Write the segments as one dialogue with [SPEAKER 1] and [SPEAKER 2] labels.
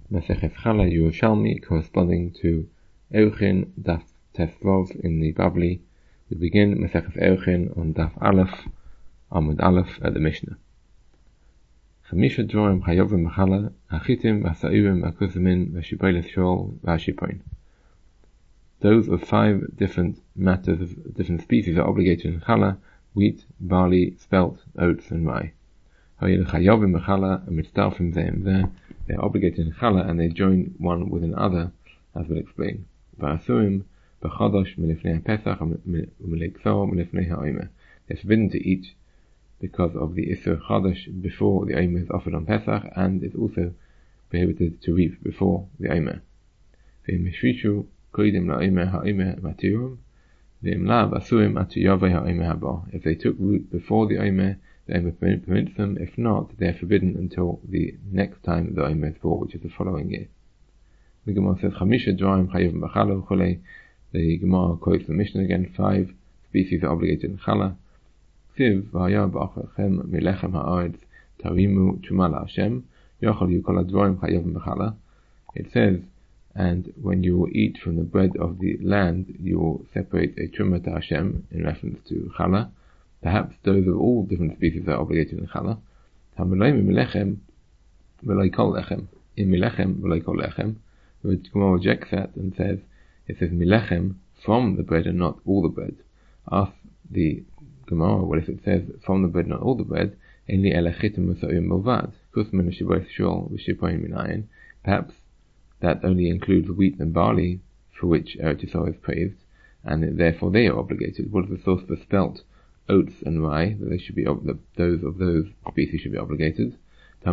[SPEAKER 1] Masechet Chala Yerushalmi, corresponding to Eruchin Daf Tefvov in the Babli. We begin Masechet Eruchin on Daf Aleph, Amud Aleph at the Mishnah. Chamisha Dvorim Chayovim B'Chala, Achitim V'Sa'urim V'Kusamin V'Shiboileth Shol V'Shipoin. Those of 5 different matters of different species are obligated in Chala: wheat, barley, spelt, oats, and rye. Chayovim B'Chala, Mitzdarfim Zeim Zeh. They are obligated in Chala and they join one with another, as we'll explain. V'asurim b'chodosh milifnei Pesach u'milegzor milifnei ha'omer. They are forbidden to eat because of the Isur Chodosh before the Omer is offered on Pesach, and is also prohibited to reap before the Omer. V'imishrishu koidim la'omer ha'omer matirum v'imlav asurim atu yavei ha'omer haba. If they took root before the Omer, the Omer permits them. If not, they are forbidden until the next time the Omer is brought, which is the following year. The Gemara says, Chamisha Dvarim Chayovim B'Chala Chole. The Gemara quotes the Mishnah again: 5 species are obligated in Chala. Siv v'haya b'achachem milechem ha'aretz tarimu truma la'Hashem yochol yu kol ha'dvarim chayovim b'Chala. It says, and when you will eat from the bread of the land, you will separate a truma to Hashem, in reference to Chala. Perhaps those of all different species are obligated in Chala. Ha'meloim milechem v'lo kol lechem. In milechem v'lo kol lechem. The Gemara rejects that and says, it says milechem, from the bread and not all the bread. Ask the Gemara, well, if it says from the bread, not all the bread, only elachitim v'sa'urim milvad, kusmin v'shiboileth shol v'shipoin minayin. Perhaps that only includes wheat and barley, for which Eretz Yisrael is praised, and therefore they are obligated. What is the source for spelt, oats, and rye? That they should be those of those species should be obligated. The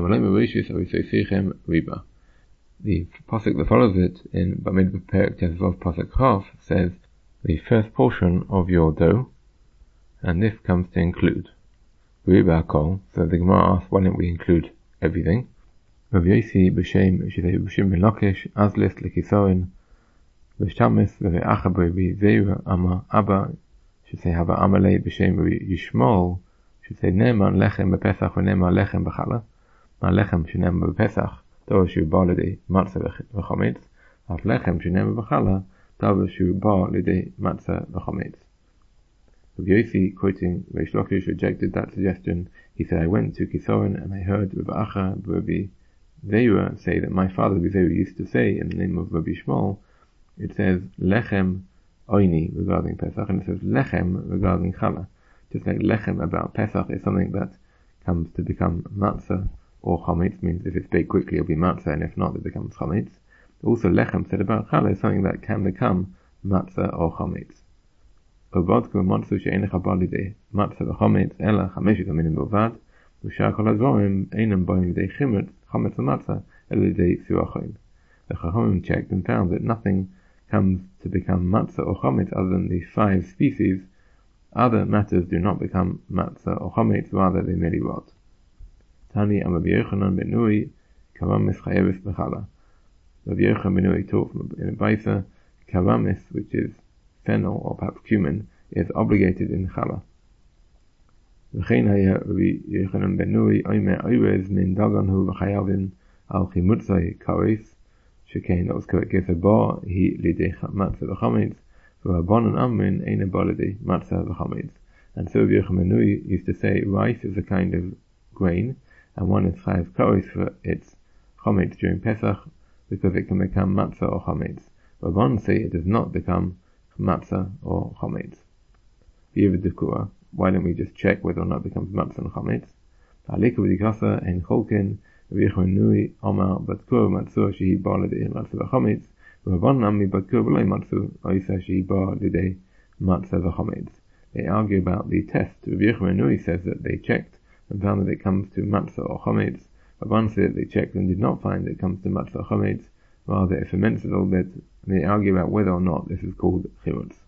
[SPEAKER 1] pasuk that follows it in Bamidbar Perek Tezvav pasuk Chaf says, the first portion of your dough, and this comes to include Riba Kol. So the Gemara asks, why don't we include everything? Rav Yosi b'shem B'Shim ben Lakish Azlis l'Kisorin v'Shtamis v'Ve'acha b'Zeira Ama Abba should say Hava Amalei b'Shem Yishmol should say Ne'man lechem b'Pesach v'Ne'man lechem b'Chala. Ma lechem she'ne'man b'Pesach Tov shu ba l'dei matzah v'chometz, af lechem she'ne'man b'Chala Tov shu ba l'dei matzah v'chometz. Rav Yosi, quoting Reish Lakish, rejected that suggestion. He said, I went to Kisorin and I heard Rabbi Acha Rabbi Zeira say that my father Rabbi Zeira used to say in the name of Rabbi Shmuel, it says lechem oini regarding Pesach, and it says lechem regarding Chala. Just like lechem about Pesach is something that comes to become matzah or chometz, means if it's baked quickly it'll be matzah, and if not it becomes chometz. Also lechem said about Chala is something that can become matzah or chometz. Obadku matzu she'enecha ba lidei matzah v'chometz ela chameshit aminim b'vad v'shar kol hadvarim einam ba'im lidei chometz v'matzah ela lidei suachoim. The Chachamim checked and found that nothing comes to become matzah or chometz other than these 5 species. Other matters do not become matzah or chometz, rather they merely rot. Tani am Rabbi Yochanan ben Nuri karamis chayeves b'Chala. Rabbi Yochanan ben Nuri taught from in a Baisa, karamis, which is fennel or perhaps cumin, is obligated in Chala. V'chein haya Rabbi Yochanan ben Nuri oimer oirez min daganhu v'chayavin al chimutzai kares shekein, that was correct. Geser ba hi lidei matzah v'chometz v'rabanan amrin eina ba lidei matzah v'chometz. And so Rabbi Yochanan ben Nuri used to say rice is a kind of grain, and one is chayav kares for its chometz during Pesach because it can become matzah or chometz. Rabban say it does not become matzah or chometz. Why don't we just check whether or not it becomes matzah and chometz? Alika v'dikasa en cholkin v'yichon nui omar batkur matzah shehi ba l'dei matzah v'chometz v'rabban nami batkur v'loi matzah oisa shehi ba l'dei matzah v'chometz. They argue about the test. Rabbi Nui says that they checked and found that it comes to matzah or chometz. Rabban said that they checked and did not find that it comes to matzah or chometz. Rather, it ferments a little bit, and they argue about whether or not this is called chirutz.